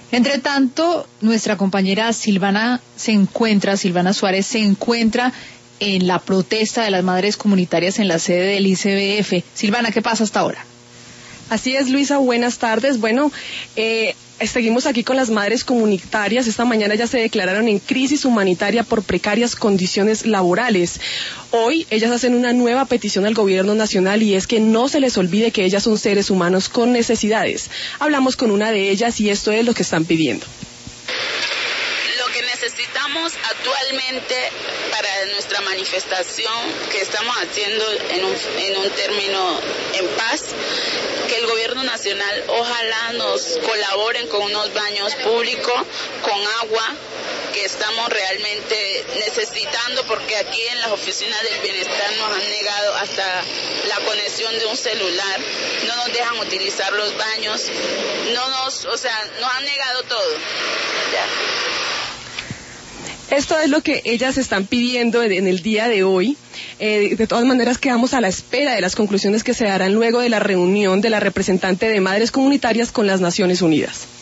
Entre tanto, nuestra compañera Silvana Suárez se encuentra en la protesta de las madres comunitarias en la sede del ICBF. Silvana, ¿qué pasa hasta ahora? Así es, Luisa, buenas tardes. Bueno, seguimos aquí con las madres comunitarias. Esta mañana ya se declararon en crisis humanitaria por precarias condiciones laborales. Hoy ellas hacen una nueva petición al gobierno nacional y es que no se les olvide que ellas son seres humanos con necesidades. Hablamos con una de ellas y esto es lo que están pidiendo. Lo que necesitamos actualmente para nuestra manifestación que estamos haciendo en un término en paz, que el gobierno nacional ojalá nos colaboren con unos baños públicos, con agua, que estamos realmente necesitando, porque aquí en las oficinas del bienestar nos han negado hasta la conexión de un celular, no nos dejan utilizar los baños, nos han negado todo. ¿Ya? Esto es lo que ellas están pidiendo en el día de hoy. De todas maneras, quedamos a la espera de las conclusiones que se darán luego de la reunión de la representante de Madres Comunitarias con las Naciones Unidas.